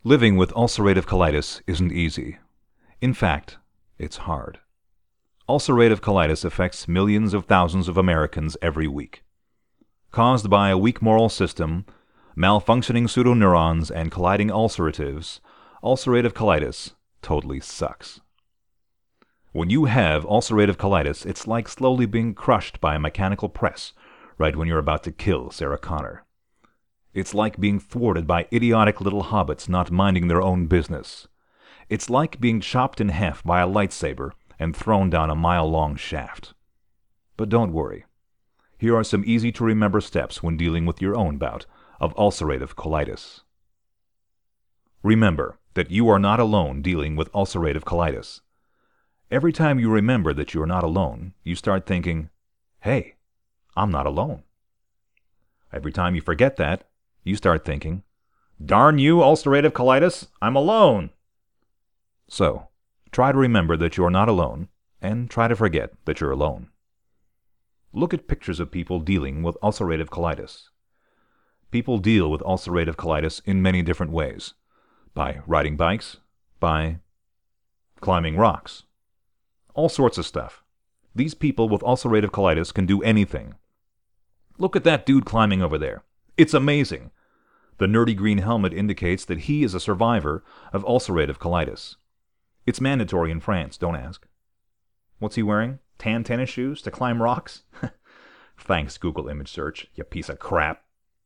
Living with ulcerative colitis isn't easy. In fact, it's hard. Ulcerative colitis affects millions of thousands of Americans every week. Caused by a weak moral system, malfunctioning pseudoneurons, and colliding ulceratives, ulcerative colitis totally sucks. When you have ulcerative colitis, it's like slowly being crushed by a mechanical press right when you're about to kill Sarah Connor. It's like being thwarted by idiotic little hobbits not minding their own business. It's like being chopped in half by a lightsaber and thrown down a mile-long shaft. But don't worry. Here are some easy-to-remember steps when dealing with your own bout of ulcerative colitis. Remember that you are not alone dealing with ulcerative colitis. Every time you remember that you are not alone, you start thinking, "Hey, I'm not alone." Every time you forget that, you start thinking, "Darn you, ulcerative colitis, I'm alone." So, try to remember that you are not alone, and try to forget that you're alone. Look at pictures of people dealing with ulcerative colitis. People deal with ulcerative colitis in many different ways. By riding bikes, by climbing rocks. All sorts of stuff. These people with ulcerative colitis can do anything. Look at that dude climbing over there. It's amazing. The nerdy green helmet indicates that he is a survivor of ulcerative colitis. It's mandatory in France, don't ask. What's he wearing? Tan tennis shoes to climb rocks? Thanks, Google image search, you piece of crap.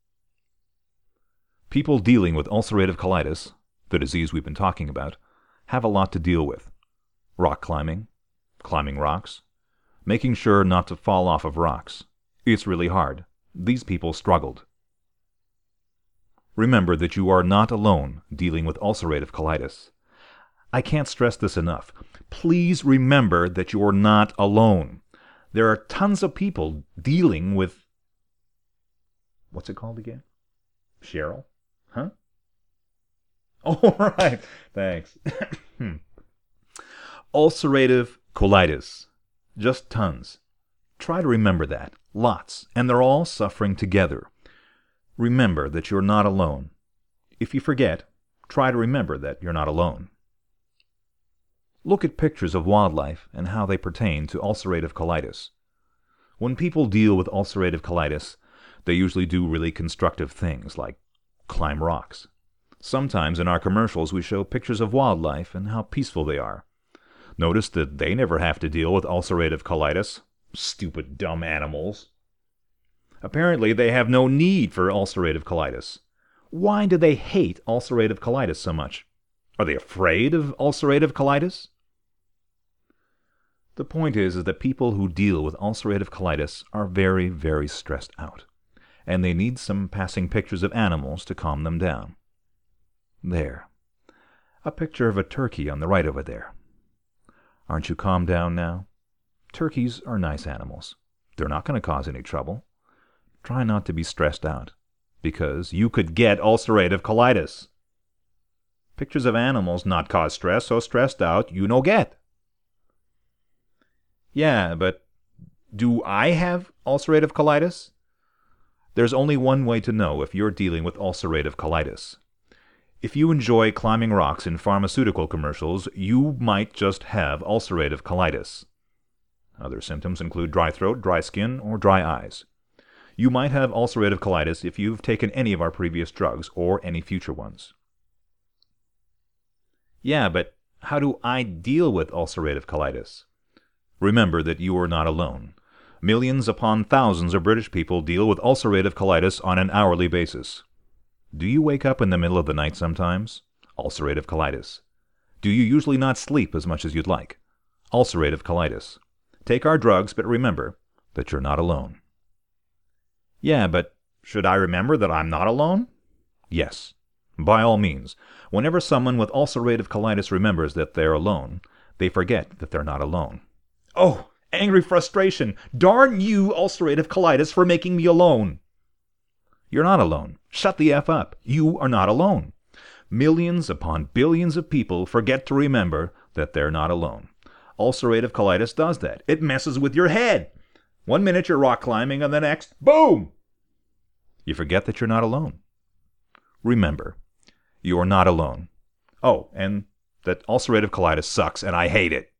People dealing with ulcerative colitis, the disease we've been talking about, have a lot to deal with. Rock climbing, climbing rocks, making sure not to fall off of rocks. It's really hard. These people struggled. Remember that you are not alone dealing with ulcerative colitis. I can't stress this enough. Please remember that you are not alone. There are tons of people dealing with... What's it called again? Cheryl? Huh? All right. Thanks. Ulcerative colitis. Just tons. Try to remember that. Lots. And they're all suffering together. Remember that you're not alone. If you forget, try to remember that you're not alone. Look at pictures of wildlife and how they pertain to ulcerative colitis. When people deal with ulcerative colitis, they usually do really constructive things like climb rocks. Sometimes in our commercials we show pictures of wildlife and how peaceful they are. Notice that they never have to deal with ulcerative colitis. Stupid, dumb animals. Apparently they have no need for ulcerative colitis. Why do they hate ulcerative colitis so much? Are they afraid of ulcerative colitis? The point is that people who deal with ulcerative colitis are very, very stressed out, and they need some passing pictures of animals to calm them down. There. A picture of a turkey on the right over there. Aren't you calmed down now? Turkeys are nice animals. They're not going to cause any trouble. Try not to be stressed out, because you could get ulcerative colitis. Pictures of animals not cause stress, so stressed out you no get. Yeah, but do I have ulcerative colitis? There's only one way to know if you're dealing with ulcerative colitis. If you enjoy climbing rocks in pharmaceutical commercials, you might just have ulcerative colitis. Other symptoms include dry throat, dry skin, or dry eyes. You might have ulcerative colitis if you've taken any of our previous drugs or any future ones. Yeah, but how do I deal with ulcerative colitis? Remember that you are not alone. Millions upon thousands of British people deal with ulcerative colitis on an hourly basis. Do you wake up in the middle of the night sometimes? Ulcerative colitis. Do you usually not sleep as much as you'd like? Ulcerative colitis. Take our drugs, but remember that you're not alone. Yeah, but should I remember that I'm not alone? Yes. By all means. Whenever someone with ulcerative colitis remembers that they're alone, they forget that they're not alone. Oh, angry frustration. Darn you, ulcerative colitis, for making me alone. You're not alone. Shut the F up. You are not alone. Millions upon billions of people forget to remember that they're not alone. Ulcerative colitis does that. It messes with your head. 1 minute you're rock climbing, and the next, boom! You forget that you're not alone. Remember, You are not alone. Oh, and that ulcerative colitis sucks and I hate it.